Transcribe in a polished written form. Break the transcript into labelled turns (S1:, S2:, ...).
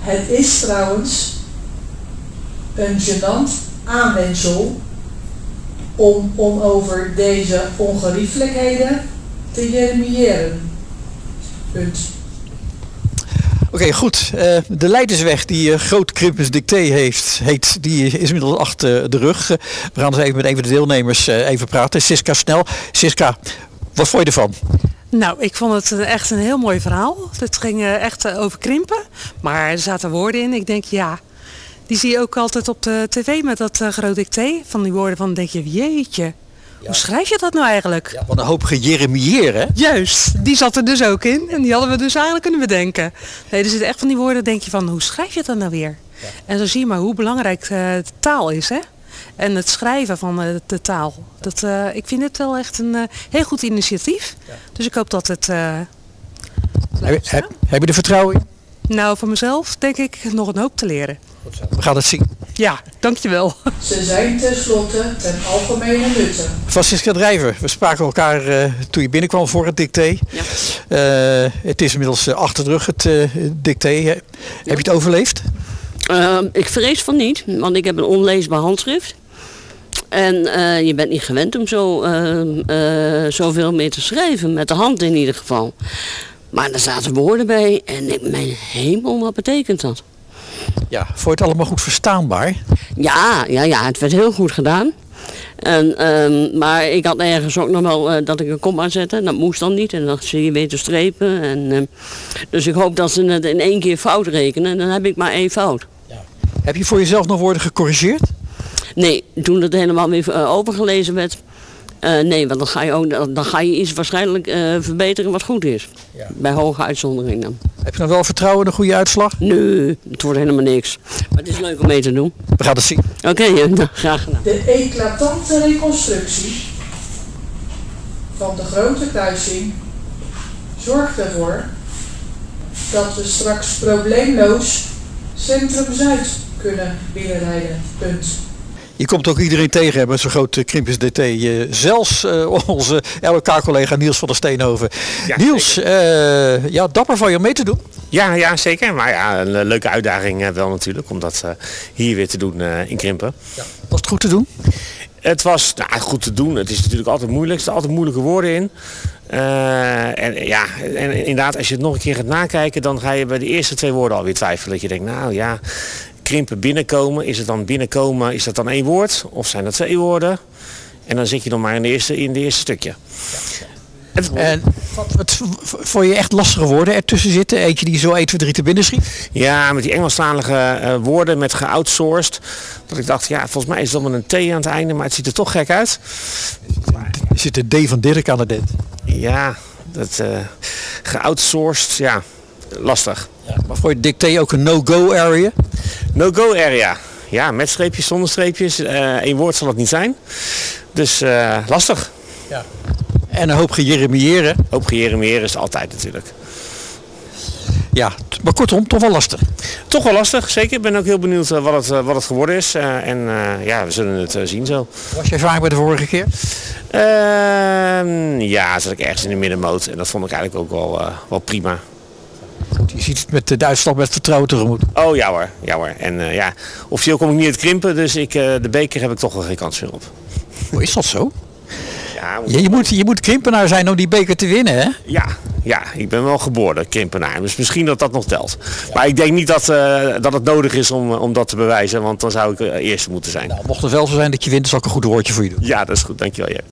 S1: Het is trouwens een gênant aanwensel om over deze ongeriefelijkheden te jeremiëren. Punt.
S2: Oké, goed. De Leidersweg die Groot Krimpens Dicté heet, die is inmiddels achter de rug. We gaan eens even met een van de deelnemers even praten. Siska Snel. Siska, wat vond je ervan?
S3: Nou, ik vond het echt een heel mooi verhaal. Het ging echt over krimpen, maar er zaten woorden in. Ik denk, ja, die zie je ook altijd op de tv met dat Groot Dicté. Van die woorden van, denk je, jeetje, hoe schrijf je dat nou eigenlijk?
S2: Ja, wat een hoop gejeremieer, hè?
S3: Juist, die zat er dus ook in en die hadden we dus eigenlijk kunnen bedenken. Nee, er zitten echt van die woorden, denk je van, hoe schrijf je dat nou weer? Ja. En zo zie je maar hoe belangrijk de taal is, hè? En het schrijven van de taal. Ik vind het wel echt een heel goed initiatief. Ja. Dus ik hoop dat het...
S2: Heb je er vertrouwen in?
S3: Nou, voor mezelf denk ik nog een hoop te leren.
S2: Goed zo. We gaan het zien.
S3: Ja, dankjewel.
S1: Ze zijn tenslotte ten algemene nutte.
S2: Francisca Drijver, we spraken elkaar toen je binnenkwam voor het dicté. Ja. Het is inmiddels achter de rug, het dicté. Heb je het overleefd?
S4: Ik vrees van niet, want ik heb een onleesbaar handschrift. En je bent niet gewend om zoveel mee te schrijven, met de hand in ieder geval. Maar er zaten woorden bij en mijn hemel, wat betekent dat?
S2: Ja, vond je het allemaal goed verstaanbaar?
S4: Ja, het werd heel goed gedaan. Maar ik had ergens ook nog wel dat ik een komma zette. Dat moest dan niet. En dan zie je weer te strepen. Dus ik hoop dat ze het in één keer fout rekenen. En dan heb ik maar één fout. Ja.
S2: Heb je voor jezelf nog woorden gecorrigeerd?
S4: Nee, toen het helemaal weer overgelezen werd. Nee, want dan ga je iets waarschijnlijk verbeteren wat goed is. Ja. Bij hoge uitzondering dan.
S2: Heb je nog wel vertrouwen in een goede uitslag?
S4: Nee, het wordt helemaal niks. Maar het is leuk om mee te doen.
S2: We gaan het zien.
S4: Oké, graag gedaan.
S1: De eclatante reconstructie van de grote kruising zorgt ervoor dat we straks probleemloos Centrum Zuid kunnen binnenrijden. Punt.
S2: Je komt ook iedereen tegen met zo'n groot Krimpens Dicté. Zelfs onze LK-collega Niels van der Steenhoven. Ja, Niels, dapper van je om mee te doen.
S5: Ja, zeker. Maar ja, een leuke uitdaging wel natuurlijk. Om dat hier weer te doen in Krimpen.
S2: Ja. Was het goed te doen?
S5: Het was goed te doen. Het is natuurlijk altijd moeilijk. Er zitten altijd moeilijke woorden in. En inderdaad, als je het nog een keer gaat nakijken, dan ga je bij de eerste twee woorden alweer twijfelen. Dat je denkt, nou ja, krimpen binnenkomen. Is het dan binnenkomen, is dat dan één woord? Of zijn dat twee woorden? En dan zit je nog maar in de eerste stukje. Ja.
S2: En wat vond je echt lastige woorden ertussen zitten? Eentje die zo 1, 2, 3 te binnen schiet?
S5: Ja, met die Engelstalige woorden met geoutsourced. Dat ik dacht, ja, volgens mij is het dan met een T aan het einde, maar het ziet er toch gek uit.
S2: Er zit de D van Dirk aan het eind.
S5: Ja, dat geoutsourced, ja, lastig.
S2: Ja, maar voor je dicté ook een no-go area?
S5: No-go area. Ja, met streepjes, zonder streepjes. Eén woord zal het niet zijn. Dus lastig.
S2: Ja. En een hoop gejeremiëren.
S5: Een hoop gejeremiëren is altijd natuurlijk.
S2: Ja, maar kortom, toch wel lastig.
S5: Toch wel lastig, zeker. Ik ben ook heel benieuwd wat het geworden is. We zullen het zien zo.
S2: Was je ervaring bij de vorige keer?
S5: Ja, zat ik ergens in de middenmoot. En dat vond ik eigenlijk ook wel prima.
S2: Goed, je ziet het met de uitslag met vertrouwen tegemoet.
S5: Oh ja hoor. En officieel kom ik niet uit Krimpen, dus de beker heb ik toch wel geen kans meer op.
S2: Hoe is dat zo? Ja, je moet Krimpenaar zijn om die beker te winnen, hè?
S5: Ja, ik ben wel geboren Krimpenaar, dus misschien dat nog telt. Ja. Maar ik denk niet dat het nodig is om dat te bewijzen, want dan zou ik eerste moeten zijn.
S2: Nou, mocht het wel zo zijn dat je wint, zal ik een goed woordje voor je doen.
S5: Ja, dat is goed, dankjewel. Ja.